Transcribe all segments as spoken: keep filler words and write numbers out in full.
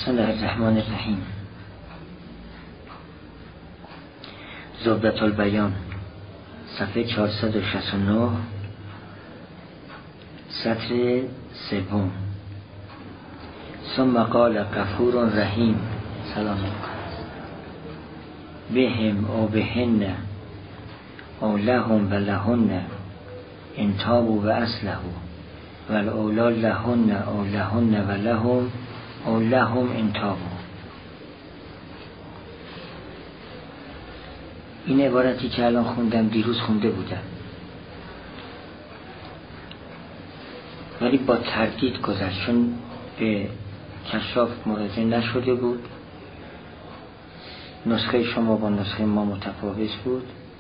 بسم الله الرحمن الرحیم. زبدة البیان، صفحه چهارصد و شصت و نه، سطر سوم. ثم قال غفور رحیم سلام بهم او بهن او لهم و لهن ان تابوا و اصلحوا و الاولا لهن او لهن و لهم او لهم ان تابوا. این عبارتی که الان خوندم دیروز خونده بودم، ولی با تردید گذشت چون به کشاف مراجعه نشده بود. نسخه شما با نسخه ما متفاوت بود.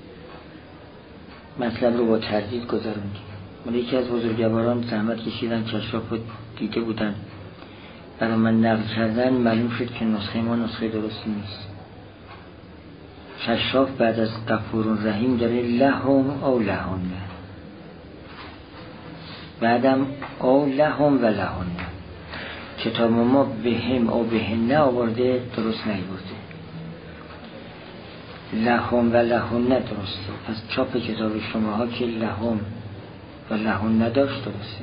مطلب رو با تردید گذروندیم. ولی یکی از بزرگواران زحمت کشیدن، کشاف رو دیده بودن، برای من نقل کردن، معلوم شد که نسخه ما نسخه درستی نیست. کشاف بعد از غفور رحیم داره لهم او لهن، بعدم او لهم و لهن. کتاب ما بهم او بهن آورده، درست نیورده. لهم و لهن درسته. پس چاپ کتاب شما ها که لهم و لهن نداشت درسته.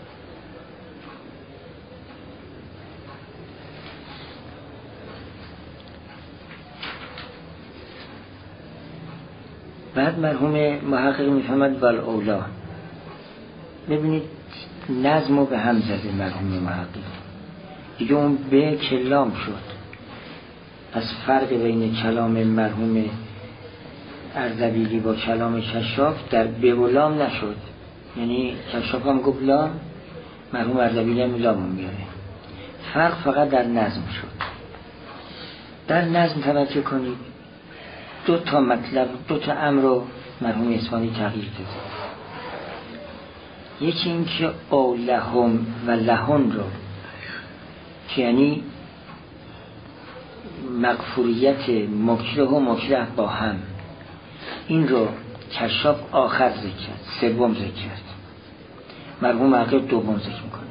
بعد مرحوم محقق میفهمد ول اولا. ببینید نظم رو به هم زده مرحوم محقق دیگه. اون به کلام شد. از فرق بین کلام مرحوم اردبیلی با کلام کشاف در به و لام نشد. یعنی کشاف هم گفت لام، مرحوم اردبیلی هم لام میاره. فرق فقط در نظم شد. در نظم توجه کنید، دو تا مطلب، دو تا امر رو مرحوم اصفهانی تغییر داده. یکی این که او لهم و لهن رو که یعنی مغفوریت مکره و مکره با هم، این رو کشاف آخر ذکر کرد، سوم ذکر کرد. مرحوم محقق دوم ذکر میکنه.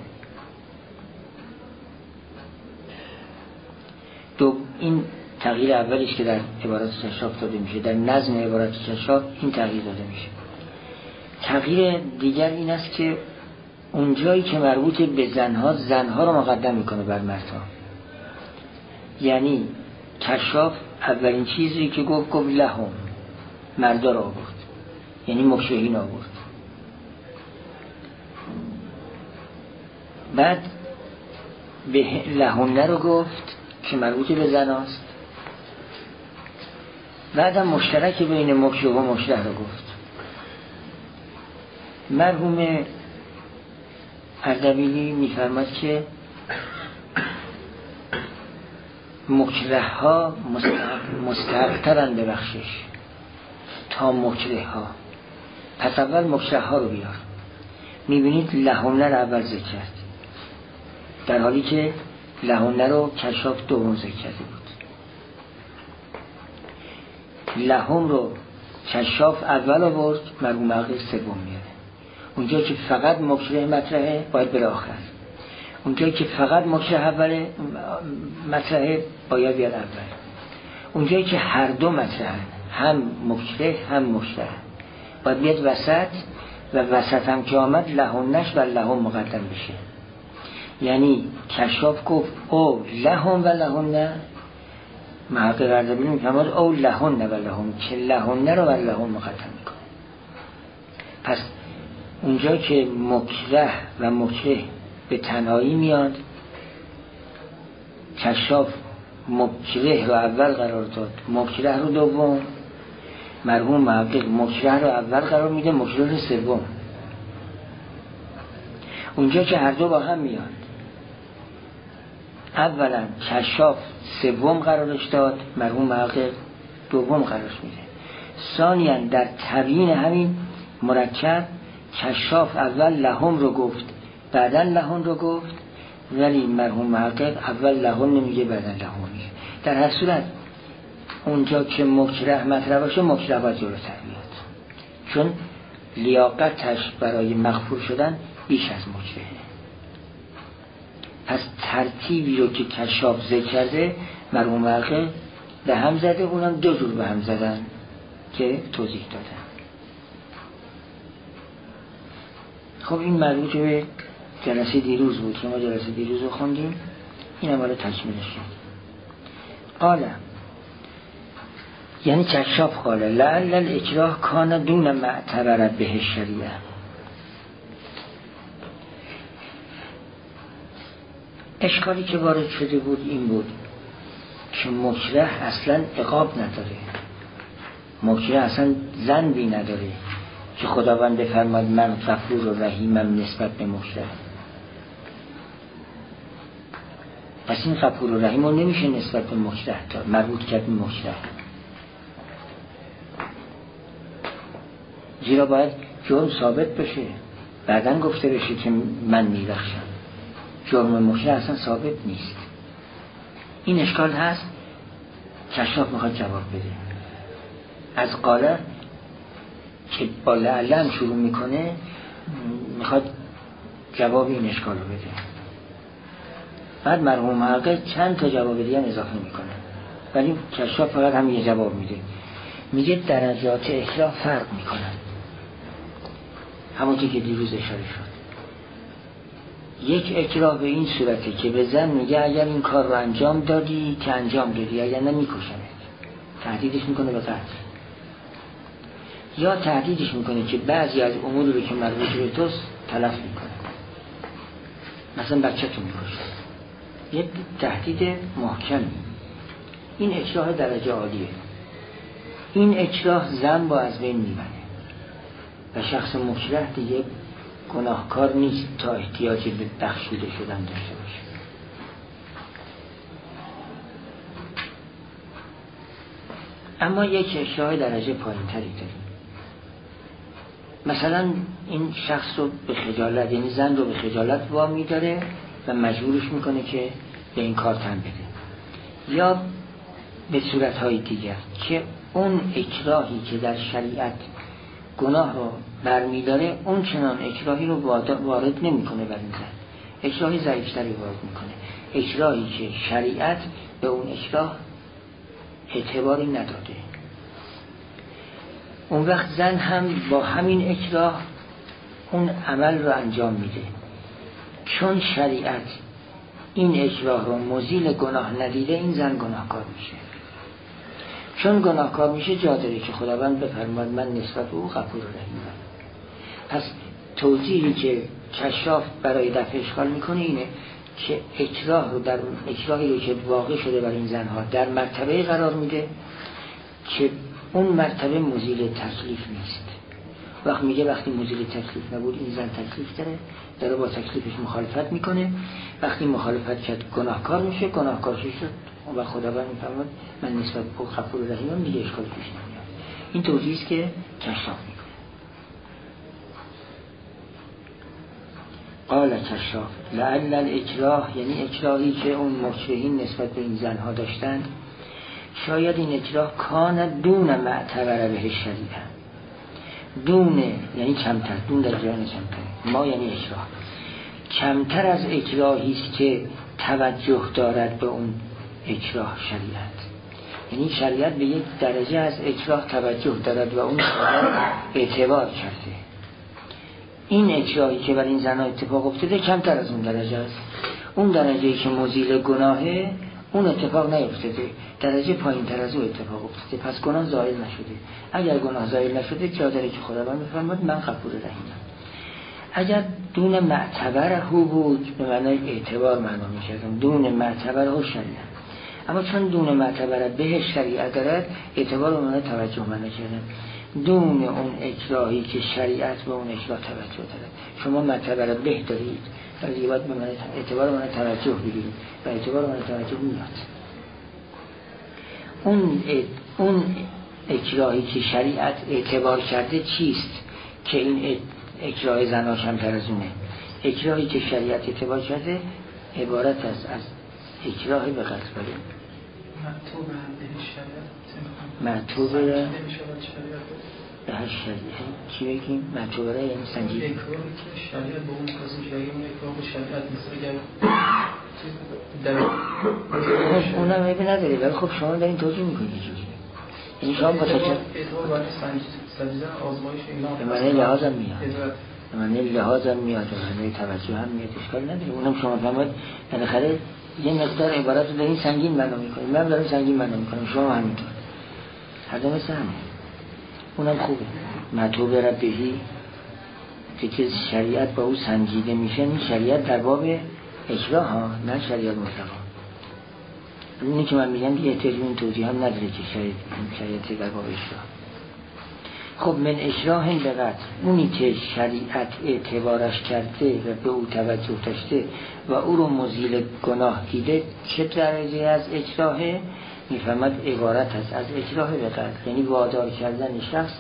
دو این تغییر اولیش که در عبارات کشاف داده میشه، در نظم عبارات کشاف این تغییر داده میشه. تغییر دیگر این است که اونجایی که مربوط به زنها، زنها رو مقدم میکنه بر مردها. یعنی کشاف اولین چیزی که گفت گفت لهم، مردا رو آورد، یعنی مکرهین آورد. بعد به لهن رو گفت که مربوط به زناست. بعدم مشترک بین مکره و مکره رو گفت. مرحوم اردبیلی میفرماد که مکره ها مستحق ترن به بخشش تا مکره ها. پس اول مکره ها رو بیار. میبینید لهن رو اول ذکر کرد، در حالی که لهن رو کشاف دوم ذکر کرده بود. لهم رو کشاف اول آورد، مرحوم محقق سوم میاره. اونجا که فقط مکره مطرحه باید بره آخر. اونجا که فقط مکره اوله مطرحه باید بیاد اول. اونجایی که هر دو مطرحه، هم مکره هم مکره، باید بیاد وسط. و وسط هم که آمد لهنش و لهم مقدم بشه. یعنی کشاف گفت او لهم و لهن، محقق اردبیلی میفهمد او لهن و لهم، که لهن رو و لهم مقدم میکنه. پس اونجا که مکره و مکره به تنهایی میاد، کشاف مکره رو اول قرار داد، مکره رو دوم. مرحوم محقق مکره رو اول قرار میده، مکره رو سوم. اونجا که هر دو با هم میاد، اولا کشاف سوم قرارش داد، مرحوم محقق دوم قرارش میده. ثانیاً در تبیین همین مرکب کشاف اول لهم رو گفت، بعداً لهن رو گفت، ولی مرحوم محقق اول لهن نمیگه بعداً لهن میگه. در هر صورت اونجا که مکره مطرح باشه، مکره باید جلوتر بیاد، چون لیاقتش برای مغفور شدن بیش از مکره. پس ترتیبی رو که کشاف ذکر کرده مرحوم ورقه به هم زده، اونم دو جور به هم زدن که توضیح دادن. خب این مربوط به جلسه دیروز بود که ما جلسه دیروز رو خوندیم، این هم حالا تکمیلش شد. قال یعنی کشاف قال لعل الاکراه کان دون معتبر به شریعه. اشکالی که وارد شده بود این بود که مکره اصلا عقاب نداره، مکره اصلا ذنبی نداره که خداوند بفرماد من غفور و رحیمم نسبت به مکره. پس این غفور و رحیم رو نمیشه نسبت به مکره داد، مربوط کرد به مکره، زیرا باید جرم ثابت بشه بعدن گفته بشه که من میبخشم. جرم مکره اصلا ثابت نیست. این اشکال هست. کشاف میخواد جواب بده از قاله که با لعلم شروع میکنه، میخواد جواب این اشکال رو بده. بعد مرحوم حقه چند تا جواب دیگه هم اضافه میکنه، ولی کشاف فقط هم یه جواب میده. میگه درجات اکراه فرق میکنن، همونطور که دیروز اشاره شد. یک اکراه به این صورته که به زن میگه اگر این کار رو انجام دادی که انجام دادی، اگر نه میکشمت، تهدیدش میکنه به قتل. یا تهدیدش میکنه که بعضی از امور رو که مربوط به توست تلف میکنه، مثلا بچه تو میکشه. یک تهدید محکمی. این اکراه درجه عالیه. این اکراه زن با از بین میبره و شخص مکره دیگه گناهکار نیست تا احتیاجی به بخشوده شدن داشته باشه. اما یک اکراه درجه پایین تری داریم. مثلا این شخص رو به خجالت، یعنی زن رو به خجالت وامی داره و مجبورش میکنه که به این کار تن بده. یا به صورتهای دیگر که اون اکراهی که در شریعت گناه رو برمیداره اون چنان اکراهی رو وارد نمیکنه بر این زن، اکراهی ضعیف‌تری وارد میکنه، اکراهی که شریعت به اون اکراه اعتباری نداده. اون وقت زن هم با همین اکراه اون عمل رو انجام میده. چون شریعت این اکراه رو مزیل گناه ندیده، این زن گناهکار میشه. چون گناهکار میشه جا داره که خداوند بفرماد من نسبت به او غفور و رحیمم. پس توضیحی که کشاف برای دفع اشکال میکنه اینه که اکراه رو در اکراهی رو که واقع شده بر این زنها در مرتبه قرار میده که اون مرتبه مزیل تکلیف نیست. وقت میگه وقتی مزیل تکلیف نبود این زن تکلیف داره، داره با تکلیفش مخالفت میکنه. وقتی مخالفت کرد گناهکار میشه، گناهکار شد و خداوند میفرماد من نسبت به غفور و رحیمم، دیگه اشکال پیش نمیاد. این توضیحی است که کشاف میکنه. قال کشاف لعل الاکراه، یعنی اکراهی که اون مکرهین نسبت به این زنها داشتن، شاید این اکراه کان دون معتبر به شریعه. دون یعنی کمتر، دون در جریان کمتر، ما یعنی اکراه کمتر از اکراهی است که توجه دارد به اون اکراه شریعت. یعنی شریعت به یک درجه از اکراه توجه دارد و اون اعتبار کرده. این اکراهی که بر این زنها اتفاق افتاده کمتر از اون درجه است. اون درجه‌ای که مزیل گناهه اون اتفاق نیفتاده، درجه پایین تر از اون اتفاق افتاده، پس گناه زائل نشده. اگر گناه زائل نشده جا داره که خداوند میفرماد من غفور رحیمم. اگر دون معتبر هو بود به معنای اعتبار معنا می‌کردم، دون معتبر هو شریعت. اما چون دون معتبر به شریعت دارد، اعتبار به معنای توجه معنا کردم. دون اون اکراهی که شریعت به اون اکراه توجه دارد. شما معتبر به دارید ولی باید به معنای اعتبار به معنای توجه بگیرید و اعتبار به معنای توجه میاد. اون اون اکراهی که شریعت اعتبار کرده چیست که این اکراه زنا کمتر از اونه؟ اکراهی که شریعت اعتبار کرده عبارت است از اکراه به قتل. معتوب به شریعت، معتوب به هر شریعه چی بگیم؟ مطلوبه یعنی سنجید اکراه که شریعت با اون کسی شریعه اون اکراه به شریعت مثل اگر در اونم عیبی نداره، ولی خب شما دارین توجیه میکنید چیزی یعنی شما با تاچه اعتبار برای سنجیدن آزمایش اینا به معنی لحاظم میاد، به معنی لحاظم میاد، به معنی توجه هم میاد، اشکال نداره. اونم شما فهمید بالاخره یه مقدار عبارت رو دارین سنگین بنا میکنید، من دارم سنگین بنا میکنم، شما همینطور، هر دو مثل همه. اونم خوبه مطلوب ربهی که شریعت با او سنجیده میشه، این شریعت در باب اجرا ها، نه شریعت مطلقا. اینی که من میگم دیگه احتیاج به این توضیح هم نداره که شریعت شریعت در باب اجرا. خب من اجراهم به قتل، اونی که شریعت اعتبارش کرده و به او توجه داشته و او رو مزیل گناه دیده، چه درجه از اجراهه؟ میفهمد عبارت هست از اجراه به قتل، یعنی وادار کردن شخص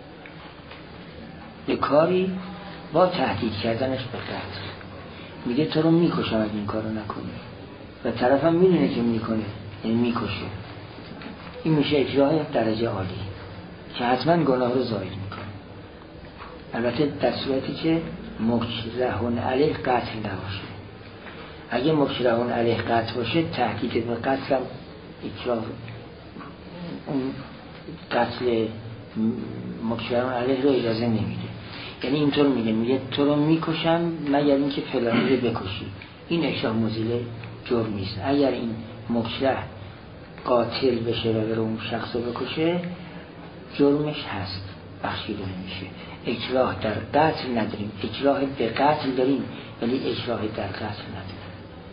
به کاری با تهدید کردنش به قتل. میگه تو رو میکشم اگه این کارو نکنی، و طرفم میدونه که میکنه یعنی میکشه. این میشه اجراه درجه عالی که حتما گناه رو زائل میکنه، البته در صورتی که مکرهون علیه قتل نباشه. اگه مکرهون علیه قتل باشه، تهدید به قتل هم اجراه، اون قتل مکرهون علیه رو اجازه نمیده. یعنی اینطور میگه، میگه تو رو میکشم مگر اینکه فلانی رو بکشی. این اجراه مزیل جرم نیست. اگر این مکره قاتل بشه و بره اون شخص رو بکشه، جرمش هست، بخشیده نمیشه. اجراه در قتل نداریم، اجراه به قتل داریم ولی اجراه در قتل نداریم.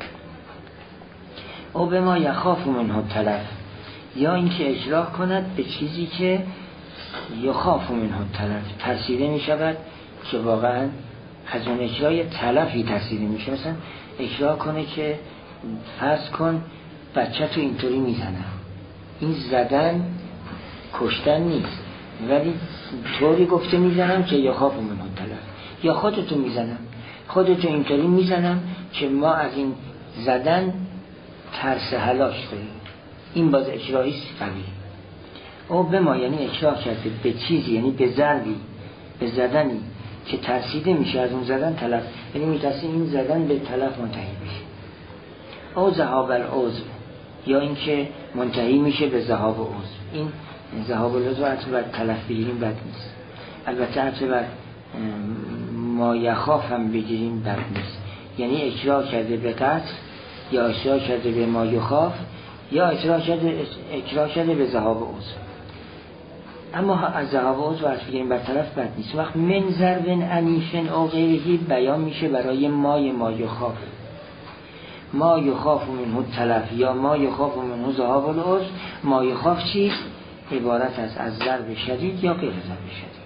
او به ما یخاف منه تلف، یا اینکه اجراه کند به چیزی که یخاف منه تلف، ترسیده میشود که واقعا از اون اجرای تلفی ترسیده میشه. مثلا اجراه کنه که فرض کن بچه تو اینطوری میزنم، این زدن کشتن نیست ولی طوری گفته میزنم که یخاف منه تلف، یا خودتو میزنم، خودتو اینطوری میزنم که ما از این زدن ترس هلاک داریم. این باز اجرایی قوی. او به ما یعنی اجرا کرده به چیزی، یعنی به ضربی، به زدنی که ترسیده میشه از اون زدن تلف، یعنی میترسیم این زدن به تلف منتهی بشه. او ذهاب العضو، یا اینکه منتهی میشه به ذهاب عضو. این ذهاب العضو عطف بر تلف بگیریم بد نیست، البته عطف بر ما یخاف هم بگیریم بد نیست. یعنی اجرا کرده به قتل، یا اجرا کرده به ما یخاف، یا اجرا کرده اجرا کرده به ذهاب عضو. اما از ذهاب عضو عطف بگیریم بر طرف بد نیست. وقت من ضرب عنیف او غیره بیان میشه برای مای ما یخاف، ما یخاف منه تلف یا ما یخاف منه ذهاب العضو. ما یخاف چیست؟ عبارت است از ضرب شدید یا غیر ضرب شدید.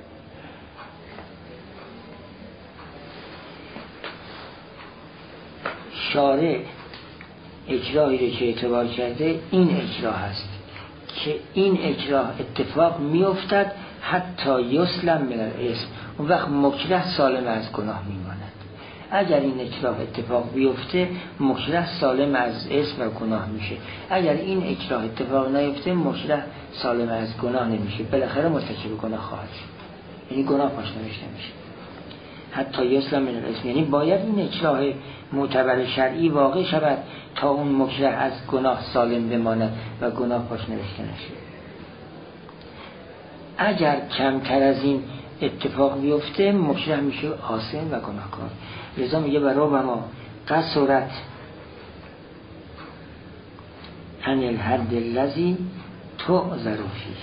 شارع اجرایی رو که اعتبار کرده این اجرا هست که این اجرا اتفاق میافتد حتی یسلم من الاسم، اون وقت مکره سالم از گناه میماند. اگر این اجرا اتفاق بیفته مکره سالم از اسم و گناه میشه. اگر این اجرا اتفاق نیفته مکره سالم از گناه نمیشه، بالاخره مرتکب گناه خواهد شد، یعنی گناه پاش نوشته میشه. حتی یسلم من الاسم یعنی باید این اجرا معتبر شرعی واقع شود تا اون مکره از گناه سالم بماند و گناه پاش نوشته نشه. اگر کمتر از این اتفاق بیفته مکره میشه آثم و گناهکار. لذا میگه برای ما قصرت عن الحد الذی تعذر فیه.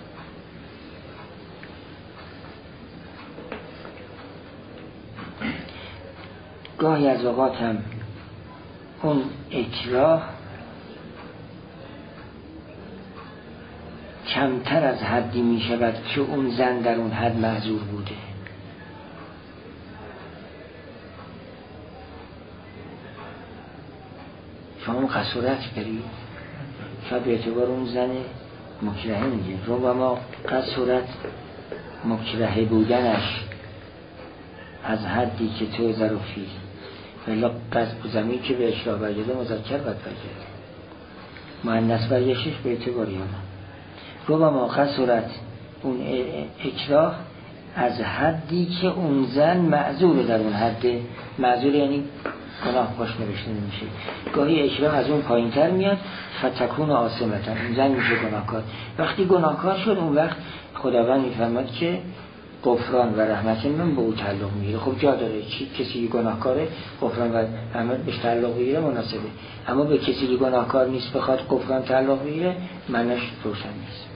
گاهی از اوقات هم اون اکراه کمتر از حدی می شود که اون زن در اون حد معذور بوده. شما قصورت دارید، شاید به اعتبار اون زن مکرهه میگه رو ما قصورت مکرهه بودنش از حدی که تو ظروفی ولی قصد زمین که به اشراف برگرده مذکر باید برگرده، مؤنث برگشتش به اعتبار یا نه. رو با ما قصورت اون اکراه از حدی که اون زن معذور در اون حد. معذور یعنی گناه باش نوشته نمیشه. گاهی اکراه از اون پایین تر میاد، فتکون آثمتا، اون زن میشه گناهکار. وقتی گناهکار شد اون وقت خداوند میفرماد که غفران و رحمت من به او تعلق میگیره. خب جا داره چی کسی گناهکاره غفران و رحمت بهش تعلق بگیره مناسبه، اما به کسی که گناهکار نیست بخواد غفران تعلق بگیره معناش روشن نیست.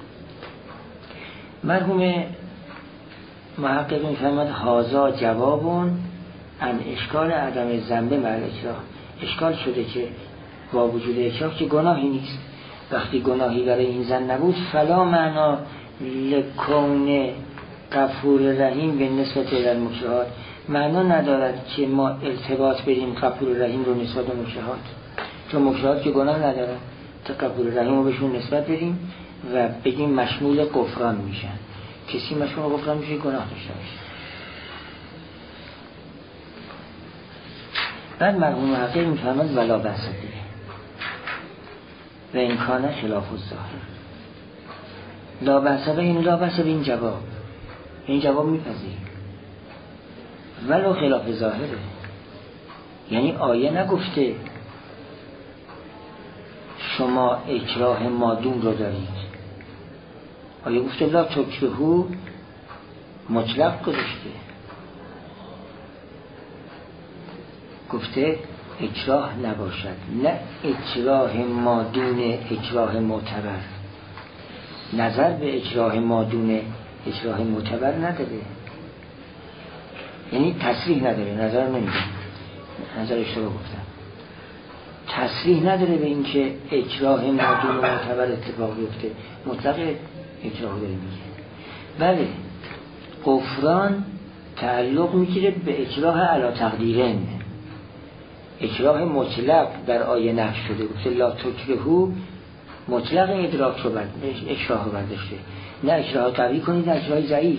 مرحوم محقق میفرماد هازا جوابون ان اشکال عدم ذنب مع الاکراه. اشکال شده که با وجود اکراه که گناهی نیست. وقتی گناهی برای این زن نبود فلا معنا لکون غفور رحیم به نسبت المکرهات، معنا ندارد که ما التباس بدیم غفور رحیم رو نسبت به مکرهات، چون مکرهات که گناه ندارن، تا غفور رحیم رو بهشون نسبت بدیم و بگیم مشمول غفران میشن. کسی مشمول غفران میشه گناه داشته باشه. بعد مرحوم محقق میفرماد ولا بأس به و این کان خلاف الظاهر. لا بأس به این لا بأس به این جواب، این جواب میپذیریم ولو خلاف ظاهره. یعنی آیه نگفته شما اکراه مادون رو دارید، آیه گفته لا تکرهو مطلق گذاشته، گفته اکراه نباشد، نه اکراه مادون اکراه معتبر. نظر به اکراه مادون اکراه معتبر نداره، یعنی تصریح نداره، نظر نمیده، نظر اشتباه گفتم، تصریح نداره به این که اکراه مادون معتبر اتفاق بیفته، مطلق اکراه داره میگه. بله غفران تعلق میگیره به اکراه علی تقدیرن. اکراه مطلق در آیه نفی شده، گفته لا تکرهو مطلق ادراک رو برد اکراه رو برداشته، نه اکراه قوی کنید نه اکراه ضعیف.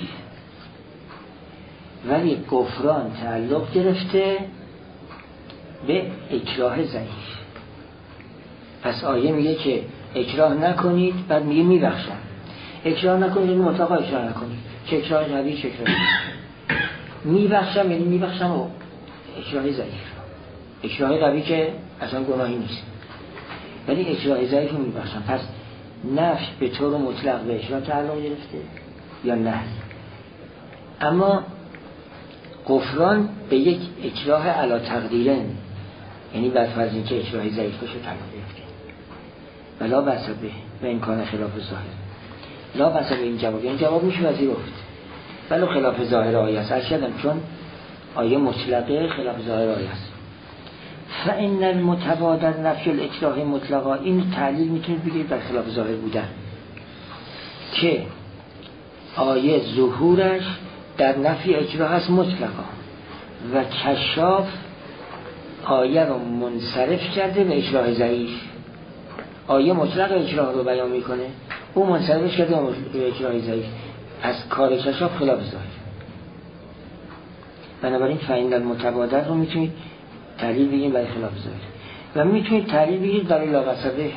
ولی غفران تعلق گرفته به اکراه ضعیف. پس آیه میگه که اکراه نکنید، بعد میگه میبخشم. اکراه نکنید یعنی مطلقا اکراه نکنید، چه اکراه قوی چه اکراه میبخشم، یعنی میبخشم و اکراه ضعیف. اکراه قوی که اصلا گناهی نیست، ولی اکراه ضعیف رو میبخشم. پس نفی به طور مطلق به اکراه تعلق گرفته یا نه، اما غفران به یک اکراه علی تقدیرن، یعنی بر فرض اینکه اکراه ضعیف باشه تعلق گرفته. ولا بأس به و این کان خلاف ظاهر. لا بأس به این جواب، این جواب میشه پذیرفت ولی خلاف ظاهر آیه است. ارشدم چون آیه مطلقه خلاف ظاهر آیه است. فإن المتبادر نفی الاکراه مطلقا، این تعلیل میتونید بگید در خلاف ظاهر بودن که آیه ظهورش در نفی اکراه هست مطلقا و کشاف آیه رو منصرف کرده به اکراه ضعیف. آیه مطلق اکراه رو بیان میکنه، او منصرف کرده به اکراه ضعیف. از کار کشاف خلاف ظاهر. بنابراین فإن المتبادر رو میتونید تعلیل بگیم برای خلاف ظاهر و میتونید تعلیل بگید برای لا بأس به.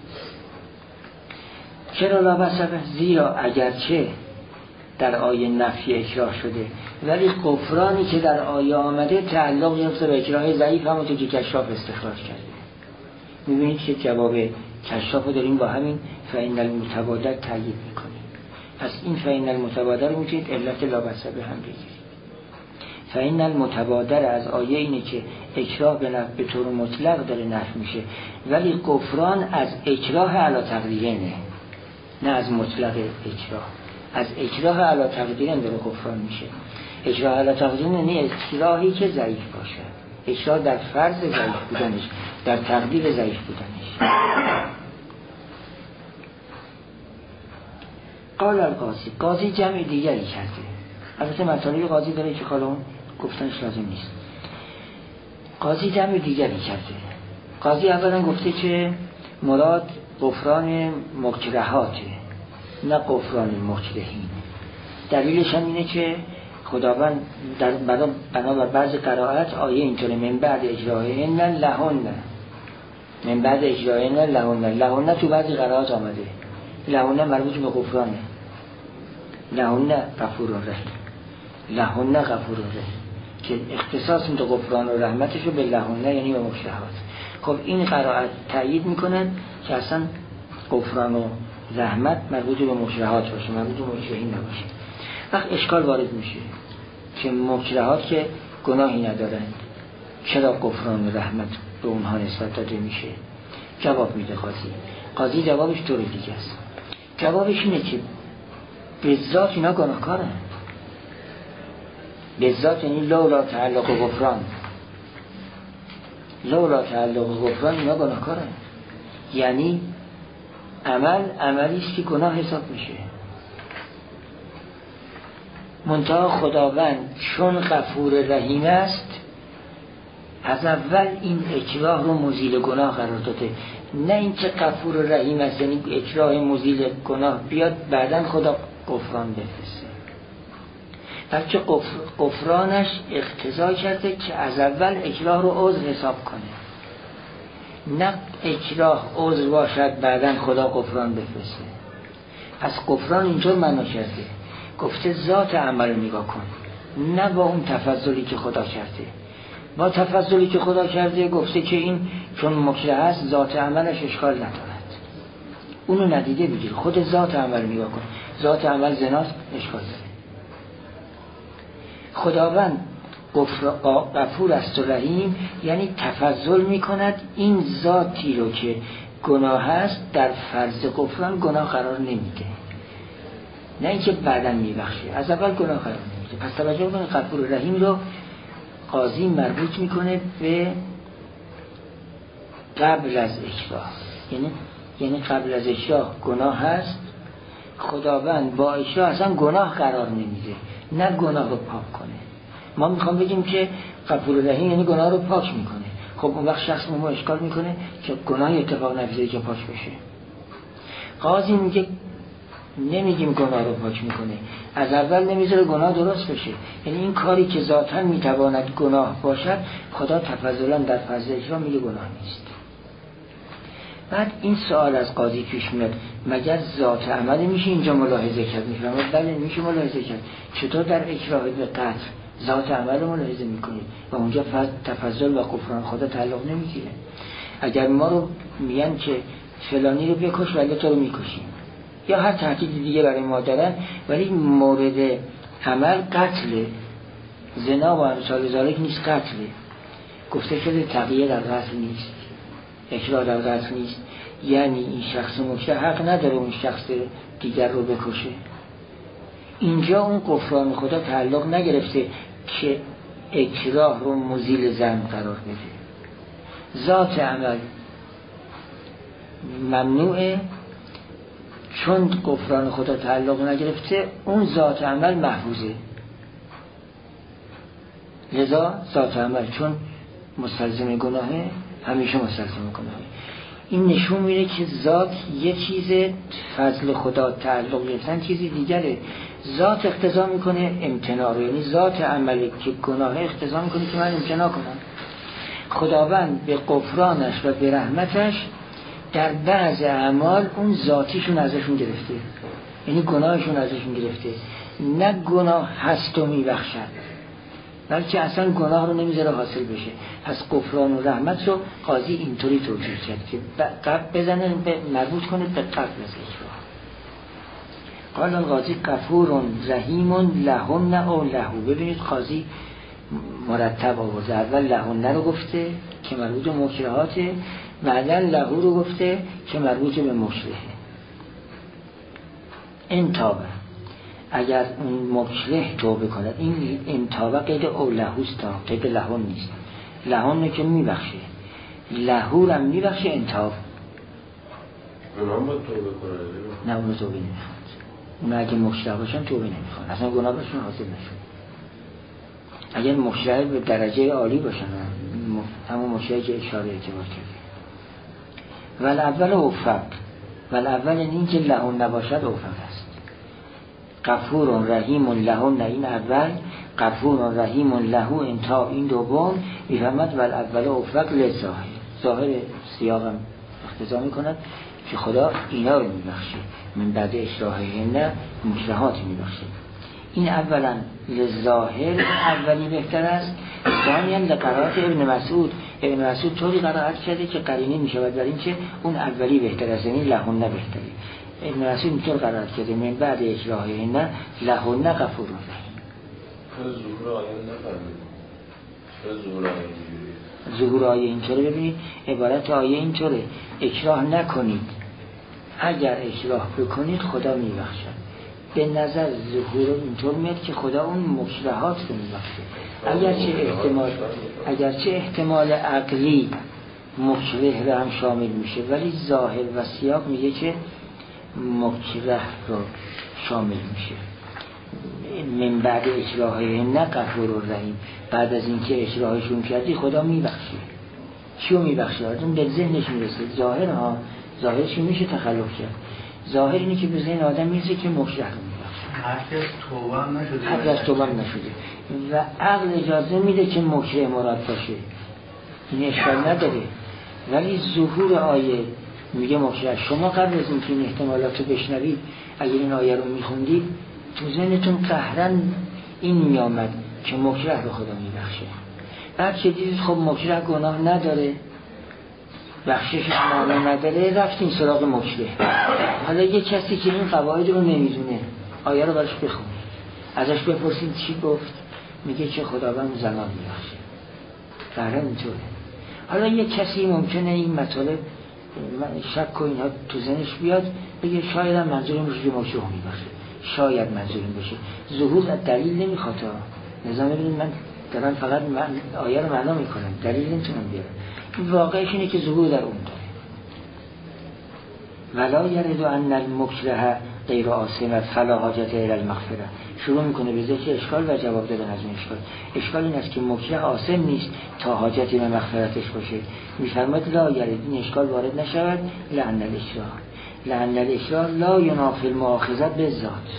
چرا لا بأس به؟ زیرا اگرچه در آیه نفی اکراه شده ولی غفرانی که در آیه آمده تعلق یافته به اکراه ضعیف، همونطور که کشاف استخراج کرده. میبینید که جواب کشاف رو داریم با همین فإن المتبادر تایید میکنیم. پس این فإن المتبادر رو میتونید علت لا بأس به هم بگیرید. فإن المتبادر از آیه اینه که اکراه به, به طور مطلق داره نفی میشه، ولی غفران از اکراه علی تقدیرنه، نه از مطلق اکراه. از اکراه علی تقدیرن داره غفران میشه. اکراه علی تقدیرن یعنی اکراهی که ضعیف باشه، اکراه در فرض ضعیف بودنش، در تقدیر ضعیف بودنش. قال القاضی، قاضی جمع دیگری کرده. البته مطالب قاضی داره که حالا گفتنش لازم نیست. قاضی جمع دیگری کرده. قاضی اولا گفته که مراد غفران مکرهاته، نه غفران مکرهین. دلیلش هم اینه که خداوند در بنابر بعض قرائت آیه اینطوره من بعد اجرائهن لهن، من بعد اجرائهن لهن. لهن تو بعضی قرائت آمده، لهن مربوط به غفرانه. لهن غفور رحیم، لهن غفور رحیم که اختصاص میده غفران و رحمتش رو به لهن یعنی به مشرحات. خب این قرائت تأیید میکنن که اصلا غفران و رحمت مربوط به مشرحات باشه، مربوط به مشرحین نباشه. وقت اشکال وارد میشه که مشرحات که گناهی ندارند چرا غفران و رحمت به اونها نسبت داده میشه؟ جواب میده قاضی. قاضی جوابش طور دیگه است. جوابش اینه که به ذات اینا گناهکارن، به ذات یعنی لولا تعلق غفران، لولا تعلق غفران اینا گناهکارن، یعنی عمل عملی است که گناه حساب میشه. منتها خداوند چون غفور رحیم است از اول این اکراه رو مزیل گناه قرار داده، نه اینکه غفور رحیم است یعنی اکراه مزیل گناه بیاد بعدن خدا غفران بفرسته، بلکه غفرانش اقتضا کرده که از اول اکراه رو عذر حساب کنه، نه اکراه عذر باشد بعدن خدا غفران بفرسته. پس غفران اینطور معنا کرده، گفته ذات عمل رو نگاه کن، نه با اون تفضلی که خدا کرده. با تفضلی که خدا کرده گفته که این چون مکره هست ذات عملش اشکال ندارد، اونو ندیده بگیر، خود ذات عمل نگاه کن، ذات عمل زناست اشکال داره. خداوند غفور است و رحیم یعنی تفضل میکند این ذاتی رو که گناه هست در فرض غفران گناه قرار نمیده، نه اینکه بعداً میبخشه، از اول گناه قرار نمیده. پس توجه کنید غفور و رحیم رو قاضی مربوط میکنه به قبل از اکراه، یعنی یعنی قبل از اکراه گناه هست، خداوند با اکراه اصلا گناه قرار نمیده، نه گناه رو پاک کنه. ما میخوام بگیم که غفور رحیم یعنی گناه رو پاک میکنه، خب اون وقت شخص ما اشکال میکنه که گناه اتفاق نفیده که پاک بشه. قاضی میگه نمیگیم گناه رو پاک میکنه، از اول نمیذاره گناه درست بشه، یعنی این کاری که ذاتاً میتواند گناه باشد خدا تفضلاً در فضل اجرا میگه گناه نیست. بعد این سوال از قاضی پیش میاد مگر ذات عمل میشه اینجا ملاحظه کرد؟ میفهمد بله میشه ملاحظه کرد. چطور در اکراه به قتل ذات عمل ملاحظه میکنید و اونجا تفضل و غفران خدا تعلق نمیگیره؟ اگر ما رو میگن که فلانی رو بکش ولی تو رو میکشیم یا هر تحقیق دیگه برای ما دارن، ولی مورد عمل قتله، زنا و امثال ذالک نیست، قتله. گفته شده تقیه در قتل نیست، اکراه در قتل نیست، یعنی این شخص مکره حق نداره اون شخص دیگر رو بکشه. اینجا اون غفران خدا تعلق نگرفته که اکراه رو مزیل ذنب قرار بده. ذات عمل ممنوعه، چون غفران خدا تعلق نگرفته اون ذات عمل محفوظه. لذا ذات عمل چون مستلزم گناهه همیشه مستلزم گناهه. این نشون میره که ذات یه چیز، فضل خدا تعلق گرفتن چیزی دیگره. ذات اقتضا میکنه امتناع رو، یعنی ذات عملی که گناه اقتضا میکنه که من امتناع کنم. خداوند به غفرانش و به رحمتش در بعض اعمال اون ذاتیشون ازشون گرفته، یعنی گناهشون ازشون گرفته، نه گناه هست و میبخشد بلکه اصلا گناه رو نمیذاره حاصل بشه. پس غفران و رحمت رو قاضی اینطوری توجیه کرد که قبل بزنه به مربوط کنه به قبل از اکراه. قال القاضی غفور رحیم لهن او لهو. ببینید قاضی مرتب آورده، اول لهن رو گفته که مربوط به مکرهاته، بعدن لهو رو گفته که مربوط به مکرهه. انتابه اگر اون مکره توبه کند، این انتابه قید او لهوست، قید لهون نیست. لهون که میبخشه، لهو هم میبخشه. انتاب گناه باید توبه کنه؟ نه اونو توبه نمیخواد، اون اگه مکره باشن توبه نمیخواد، اصلا گناه باشن حاصل نشون. اگر مکره به درجه عالی باشن، همون مکره که اشاره اعتبار کرده. ول اول اوفق، ول اول این که لهون نباشد اوفق است. غفور رحیم لهون این اول، غفور رحیم له انتا این دوم. میفهمد ول اول اوفق لظاهر، ظاهر سیاقم اقتضا میکند که خدا اینا رو میبخشه، من بعد اکراههن مکرهات میبخشه. این اولا لظاهر اولی بهتر است. ثانیاً لقرائت ابن مسعود، ابن مسعود طوری قرائت کرده که قرینه میشود بر این که اون اولی بهتر است، یعنی لهن بهتره. ابن مسعود اینطور قرائت کرده من بعد اکراههن لهن غفور رحیم. ظهور آیه نفهمید. ظهور آیه اینجوریه. ظهور آیه اینطوره، ببینید عبارت آیه اینطوره: اکراه نکنید، اگر اکراه بکنید خدا میبخشد. به نظر ظهور اینطور میاد که خدا اون مکرهات رو میبخشه، اگرچه احتمال اگرچه احتمال عقلی مکره رو هم شامل میشه، ولی ظاهر و سیاق میگه که مکره رو شامل میشه. من بعد اکراهه نه غفور الرحیم، بعد از اینکه اکراهشون کردی خدا میبخشه. چیو میبخشه؟ اون به ذهنش میرسه. ظاهر ها ظاهرش میشه تخلف کرد. ظاهر اینه که به ذهن آدم میرسه که مکره رو میبخشه، حتی از توبه هم نشده، حتی از توبه هم نشده و عقل اجازه میده که مکره مراد باشه، این اشکال نداره. ولی ظهور آیه میگه مکره. شما قبل از اینکه این احتمالات رو بشنوید اگر این آیه رو میخوندید تو ذهنتون قهرن این میامد که مکره رو خدا میبخشه. بعد که دیدید خب مکره گناه نداره، بخشش معنا نداره، رفتین سراغ مکره. حالا یه کسی که این قواعد رو نمیدونه آیه رو براش بخونه، ازش بپرسید چی گفت، میگه که خداوند زنان میبخشه. قهرن اینطوره. حالا یه کسی ممکنه این مطالب شک و اینها تو ذهنش بیاد، بگه شاید هم منظورم روش که مکره میبخشه، شاید منظورم باشه. ظهور از دلیل نمیخواد. نظام ببینید من دارم فقط من آیه رو معنا میکنم، دلیل نمیتونم بیارم. واقعش اینه که ظهور در اون داره. ولا یرد ان المکره غیر آثم فلا حاجت الی المغفره. شروع میکنه به ذکر اشکال و جواب دادن از این اشکال. اشکال این است که مکره آثم نیست تا حاجتی به مغفرتش باشه. میفرماید لا یرد، این اشکال وارد نشود. لعن الاشراک، لعن الاشراک لا ینافی المؤاخذه بالذات.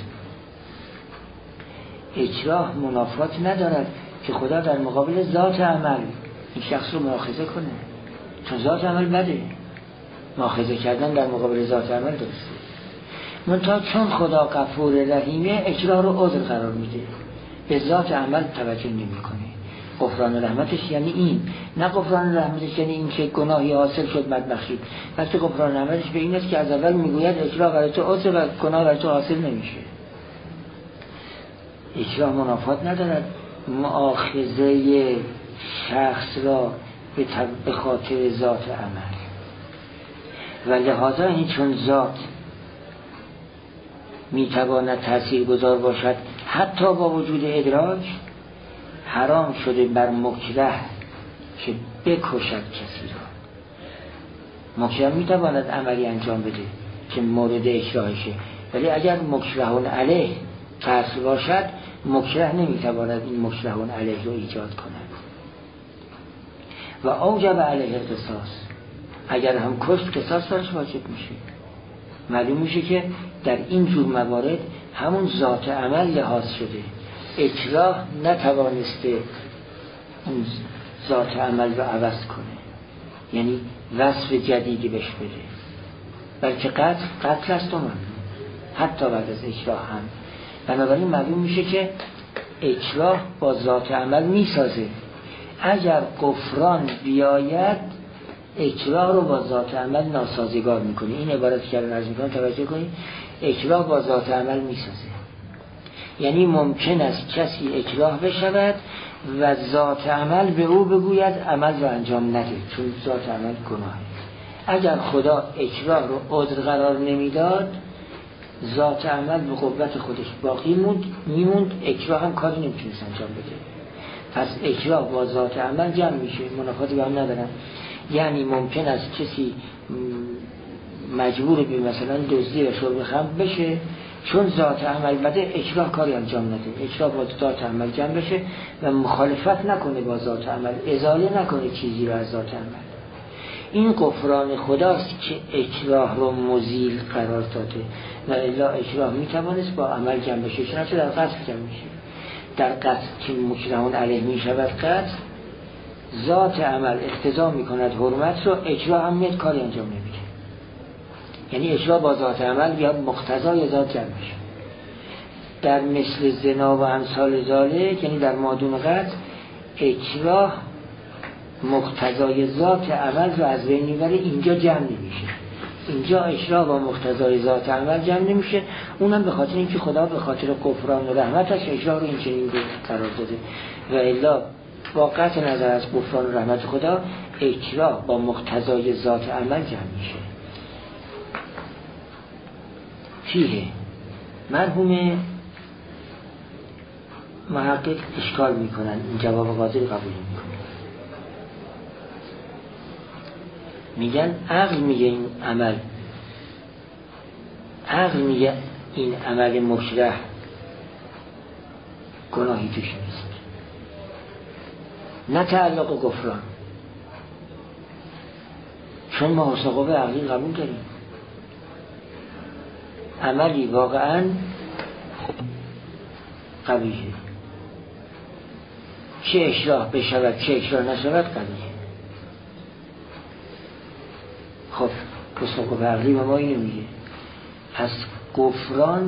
اکراه منافات ندارد که خدا در مقابل ذات عمل این شخص رو مؤاخذه کنه، چون ذات عمل بده. مؤاخذه کردن در مقابل ذات عمل درسته. منتها چون خدا غفور رحیمه اکراه رو عذر قرار میده، به ذات عمل توجه نمیکنه. غفران رحمتش یعنی این، نه غفران رحمتش یعنی این که گناهی حاصل شد بعد بخشید، بلکه غفران رحمتش به این است که از اول میگوید اکراه برای تو عذر و گناه برای تو حاصل نمیشه. اکراه منافات ندارد مؤاخذه شخص را به خاطر ذات عمل، و لحاظا این چون ذات میتواند تأثیر گذار باشد حتی با وجود ادراک، حرام شده بر مکره که بکشد کسی را. مکره میتواند عملی انجام بده که مورد اکراهشه، ولی اگر مکرهون علیه قتل باشد مکره نمیتواند این مکرهون علیه رو ایجاد کند. و اوجب علیه قصاص، اگر هم کشت قصاص برش واجب میشه. معلوم میشه که در این جور موارد همون ذات عمل لحاظ شده، اکراه نتوانسته اون ذات عمل رو عوض کنه، یعنی وصف جدیدی بهش بده، بلکه قتل قتل است و ممنوع حتی بعد از اکراه هم. بنابراین معلوم میشه که اکراه با ذات عمل میسازه. اگر غفران بیاید اکراه رو با ذات عمل ناسازگار میکنه. این عبارت که الان عرض میکنم توجه کنید، اکراه با ذات عمل میسازه. یعنی ممکن است کسی اکراه بشود و ذات عمل به او بگوید عمل رو انجام نده، چون ذات عمل گناهه. اگر خدا اکراه رو عذر قرار نمیداد، ذات عمل به قوت خودش باقی موند میموند، اکراه هم کاری نمیتونست انجام بده. پس اکراه با ذات عمل جمع میشه، منافاتی با هم ندارن. یعنی ممکن است کسی مجبور به مثلا دزدی و شرب خمر بشه، چون ذات عمل بده اکراه کاری انجام نده، اکراه با ذات عمل جمع بشه و مخالفت نکنه با ذات عمل، ازاله نکنه چیزی رو از ذات عمل. این غفران خداست که اکراه رو مزیل قرار داده و الا اکراه میتوانست با عمل جمع بشه، چنانچه در قتل جمع میشه. در قتل که مکرهون علیه میشود قتل ذات عمل اقتضا میکند حرمت رو، اجرا هم میاد کاری انجام نمیده. یعنی اجرا با ذات عمل یا مقتضای ذات جمع میشه. در مثل زنا و امثال ذالک، یعنی در مادون قتل، اجرا مقتضای ذات عمل رو از بین میبره، اینجا جمع نمیشه. اینجا اجرا با مقتضای ذات عمل جمع نمیشه، اونم به خاطر اینکه خدا به خاطر غفران و رحمتش اجرا رو این چنین قرار داده. و الا با قطع نظر از غفران و رحمت خدا، اجرا با مقتضای ذات عمل جمع میشه. فیه مرحوم محقق اشکال میکنن، این جواب قاضی قبول میکنن، میگن عقل میگه این عمل، عقل میگه این عمل مکره گناهی توش نیست، نه تعلق غفران، چون ما حسقوه عقلی قبول داریم. عملی واقعا قبیحه، چه اشراح بشود چه اشراح نشود قبیحه. خب حسقوه عقلی به ما اینو میگه. پس غفران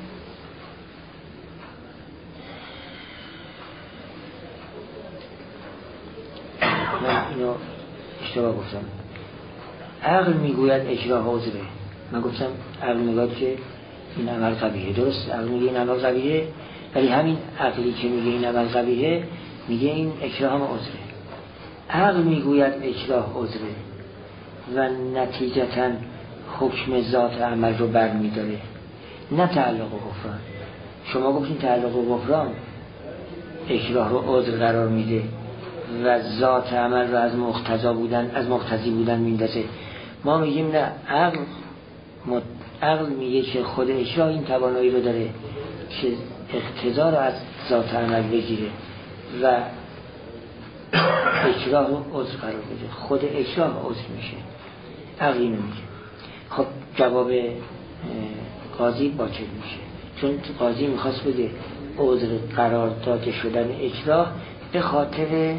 من اینو اشتباه گفتم، عقل میگوید اجرا حاضره، من گفتم عقل میگوید که این عمل قبیحه. درست، عقل میگه این عمل قبیحه، ولی همین عقلی که میگه این عمل قبیحه میگه این اجرا هم عذره. عقل میگوید اجرا عذره و نتیجتا حکم ذات عمل رو بر میداره، نه تعلق غفران. شما گفتین تعلق غفران اجرا رو عذر قرار میده و ذات عمل رو از مقتضا بودن از مقتضی بودن میندازه. ما میگیم نه، عقل مد... عقل میگه که خود اجرا این توانایی رو داره که اقتضا رو از ذات عمل بگیره و اجرا رو عذر قرار بده، خود اجرا عذر میشه، عقل اینو میگه. خب جواب قاضی باطل میشه، چون قاضی میخواست بده عذر قرار داده شدن اجرا به خاطر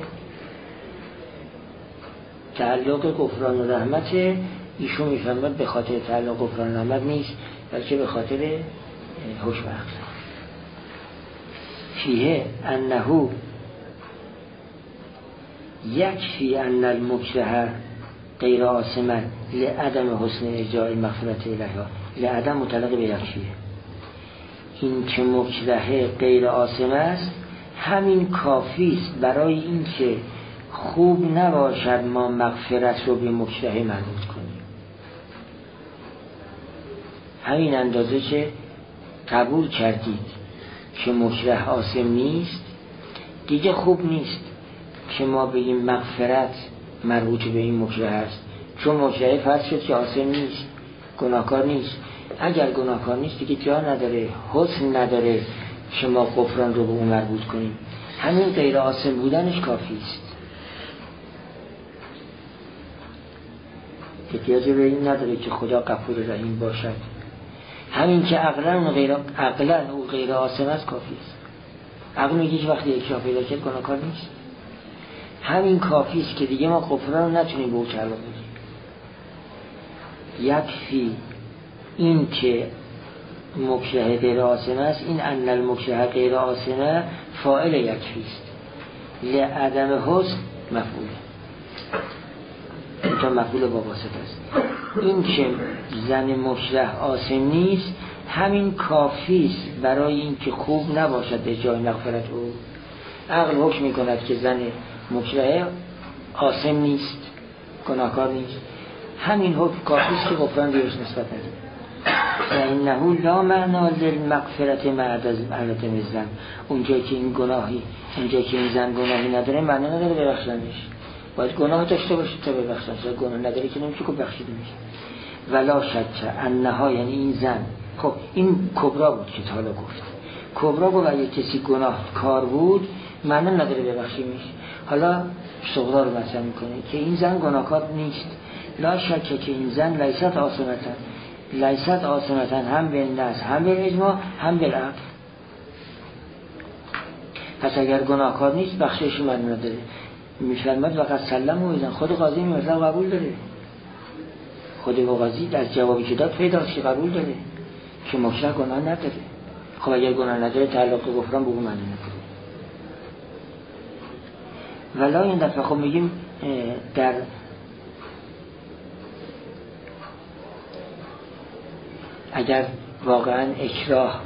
تعلق غفران و رحمت، ایشون میفهمد به خاطر تعلق غفران و رحمت نیست، بلکه به خاطر حکم عقل. فیه انه یکفی ان المکره غیر آثما لعدم حسن ارجاع المغفرة الیها، لعدم مطلق به یکفیه. این که مکره غیر آثم است همین کافی است برای این که خوب نباشد ما مغفرت رو به مکره مربوط کنیم. همین اندازه که قبول کردید که مکره آثم نیست، دیگه خوب نیست که ما بگیم مغفرت مربوط به این مکره است، چون مکره فرض شد که آثم نیست، گناهکار نیست. اگر گناهکار نیست دیگه جا نداره، حسن نداره که ما غفران رو به اون مربوط کنیم. همین غیر آثم بودنش کافی است، احتیاج به این نداره که خدا غفور رحیم باشد. همین که عقلا و غیر عقلا و غیر آثم است کافی است. عقل میگه که وقتی یک شاه پیدا کرد گناهکار نیست، همین کافی است که دیگه ما غفران رو نتونیم به او تعلق بدیم. یکفی این که مکره غیر آثم است، این ان المکره غیر آثم فاعل یکفی است، لعدم حسن مفعول، این تا مفعول با واسطه است. این که زن مکره آثم نیست همین کافی است برای این که خوب نباشد به جای مغفرت او. عقل حکم میکند که زن مکره آثم نیست، گناهکار نیست، همین حکم کافی است که غفران بهش نسبت ندهیم. فانه لا معنا للمغفرة بعد از عدم الزن، اونجایی که این گناهی اونجایی که این زن گناهی نداره معنی نداره ببخشندش، باید گناه داشته باشه تا ببخشندش، گناه نداره که نمیشه که بخشیده میشه. ولا شک انها، یعنی این زن، خب این کبرا بود که تا حالا گفت، کبرا بود اگه کسی گناه کار بود معنی نداره ببخشیمش. حالا صغرا رو مثلا میکنه که این زن گناهکار نیست. لا شک که این زن لیست آثمتن، لیست آثمتن هم به نص هم به اجماع هم به عقل. پس اگر گناهکار نیست بخشش معنی نداره. میفرماد وقت سلم و ایزن خود قاضی این مطلب قبول داره، خود قاضی در جوابی که داد پیدا که قبول داره که مکره گناه نداره. خب اگر گناه نداره تعلق گفران به اون معنی نداره. ولا این دفعه خب میگیم در اگر واقعا اکراه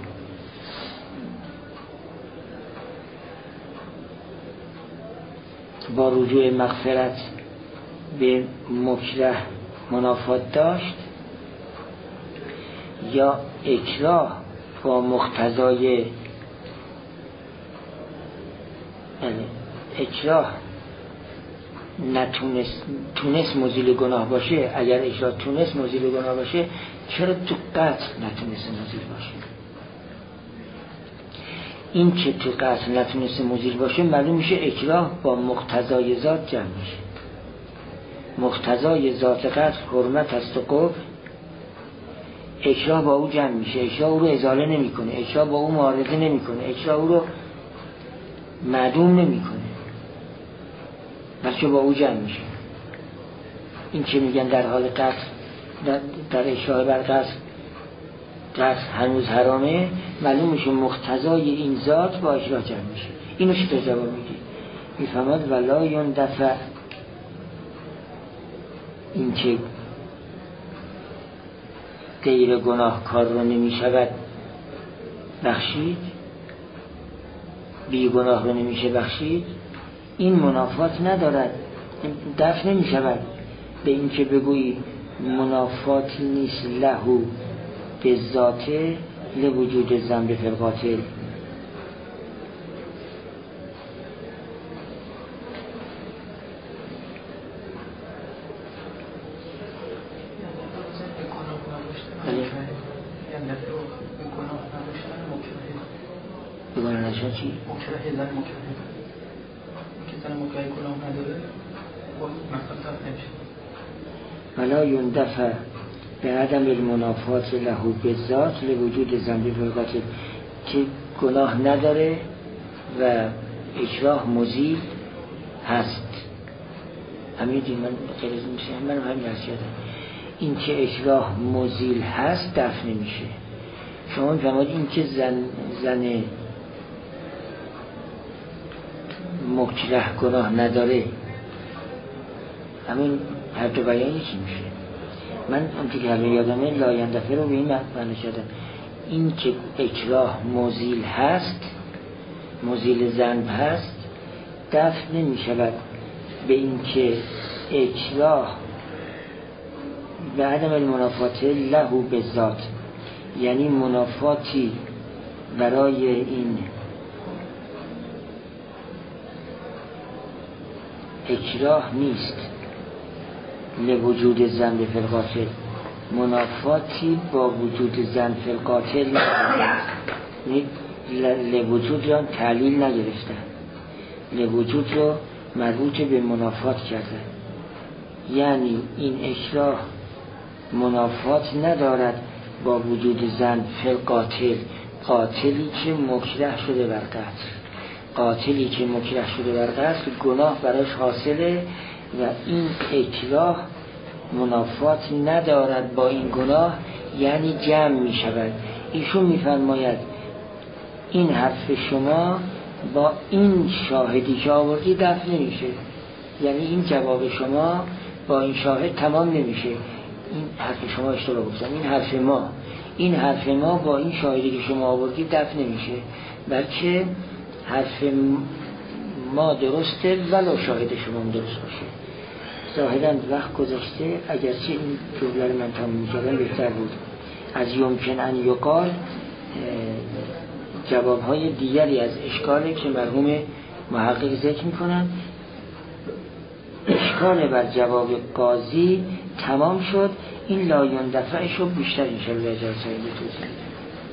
با رجوع مغفرت به مکره منافات داشت یا اکراه با مقتضای اکراه نتونست تونست مزیل گناه باشه، اگر اکراه تونست مزیل گناه باشه چرا تو قتل نتونست مزیل باشه؟ این که تو قتل نتونست مزیل باشه معلوم میشه اکراه با مقتضای ذات جمع میشه. مقتضای ذات قتل حرمت است و قبح، اکراه با او جمع میشه، اکراه او رو ازاله نمی کنه، اکراه با او معارضه نمی کنه، اکراه او رو معدوم نمی کنه، بلکه با او جمع میشه. این که میگن در حال قتل در, در اکراه بر قتل قتل هنوز حرامه، معلوم میشه مقتضای این ذات با اکراه جمع میشه. اینو چی تا جواب میگی؟ میفهمد ولا یون دفع، این که غیر گناه کار رو نمی شود بخشید، بی گناه رو نمیشه بخشید، این منافات ندارد، دفع نمی شود به این که بگویی منافاتی نیست لهو به ذاته لوجود ذنب فی القاتل. بگونه نشان چی؟ مکره زن مکره که زن مکره گناه نداره با مطلب طرف نمیشه. ولا یندفع به عدم المنافات لهو به ذات لوجود ذنب فی القاتل، که گناه نداره و اکراه مزیل هست. همین دیم من خیلی میشه من همین هست یادم این که اکراه مزیل هست دفع نمیشه. شما میفهمید این که زن زن مکره گناه نداره، همین هر دو بیان یکی میشه. من اون که همه یادمه لاینده رو به این معنی شدم، این که اکراه مزیل هست، مزیل ذنب هست، دفع نمی شود به این که اکراه به عدم المنافات لهو به ذات، یعنی منافاتی برای این اکراه نیست لوجود ذنب فی القاتل، منافاتی با وجود ذنب فی القاتل نیست. لوجود را تعلیل نگرفتن، لوجود رو مربوط به منافات کردن، یعنی این اکراه منافات ندارد با وجود ذنب فی القاتل، قاتلی که مکره شده بر قتل، قاتلی که مکره شده بر قتل گناه براش حاصله و این اکراه منافات ندارد با این گناه، یعنی جمع می شود. ایشون می فرماید این حرف شما با این شاهدی که آوردی دفع نمیشه، یعنی این جواب شما با این شاهد تمام نمیشه. این حرف شما اشتباه گفتم، این حرف ما این حرف ما با این شاهدی که شما آوردی دفع نمیشه، بلکه حرف ما درسته ولو شاهد شما هم درست باشه. ظاهراً وقت گذشته، اگرچه این جمله رو من تمام می‌کردم بهتر بود. از یمکن ان یقال جوابهای دیگری از اشکاله که مرحوم محقق ذکر میکنن. اشکال بر جواب قاضی تمام شد. این لا یندفعش رو بیشتر انشاءالله اجازه توضیح